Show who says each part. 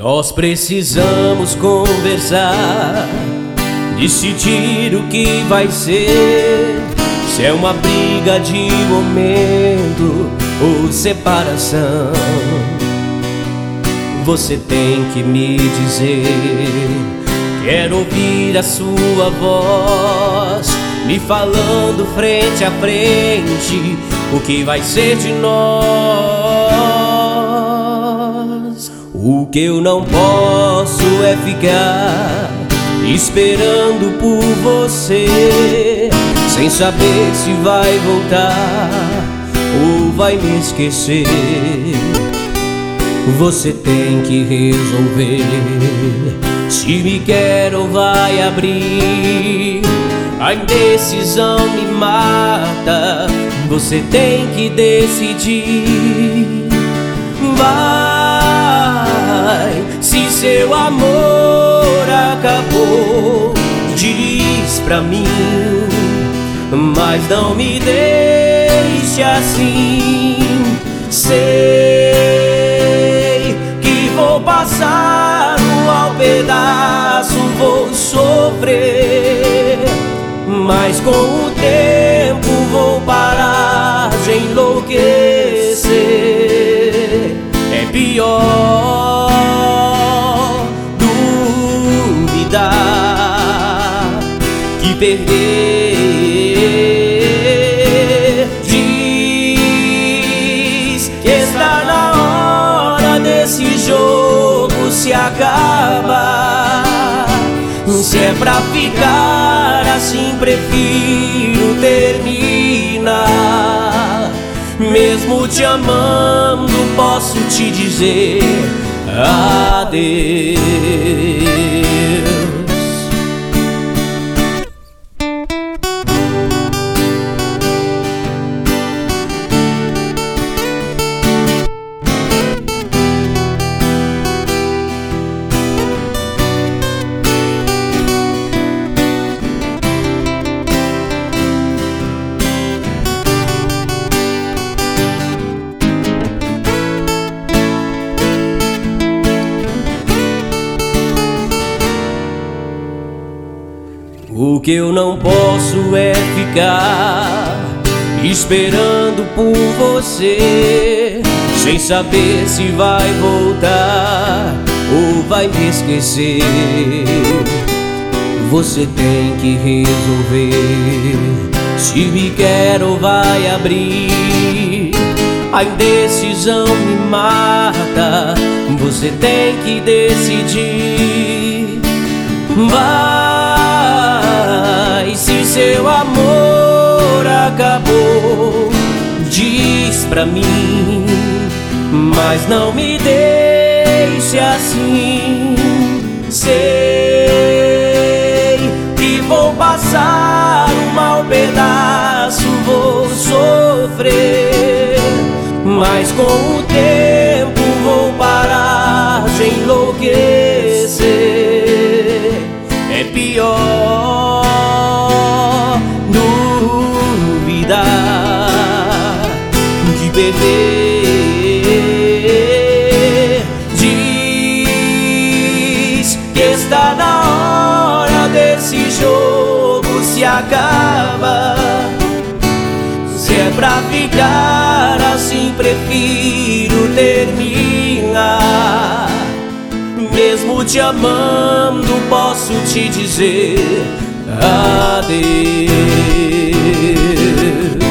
Speaker 1: Nós precisamos conversar, decidir o que vai ser. Se é uma briga de momento ou separação, você tem que me dizer. Quero ouvir a sua voz me falando frente a frente o que vai ser de nós. O que eu não posso é ficar esperando por você, sem saber se vai voltar ou vai me esquecer. Você tem que resolver se me quer ou vai abrir. A indecisão me mata, você tem que decidir. Vai, se seu amor acabou, diz pra mim, mas não me deixe assim. Sei que vou passar ao pedaço, vou sofrer, mas com o tempo vou parar de enlouquecer. É pior duvidar que perder. Diz que está na hora desse jogo se acaba. Se é pra ficar assim, prefiro terminar. Mesmo te amando, posso te dizer adeus. O que eu não posso é ficar esperando por você, sem saber se vai voltar ou vai me esquecer. Você tem que resolver se me quer ou vai abrir. A indecisão me mata, você tem que decidir. Vai, se seu amor acabou, diz pra mim, mas não me deixe assim. Sei que vou passar um mau pedaço, vou sofrer, mas com o tempo vou parar de enlouquecer. É pior duvidar que perder. Diz que está na hora desse jogo se acaba. Se é pra ficar assim, prefiro terminar. Mesmo te amando, posso te dizer adeus.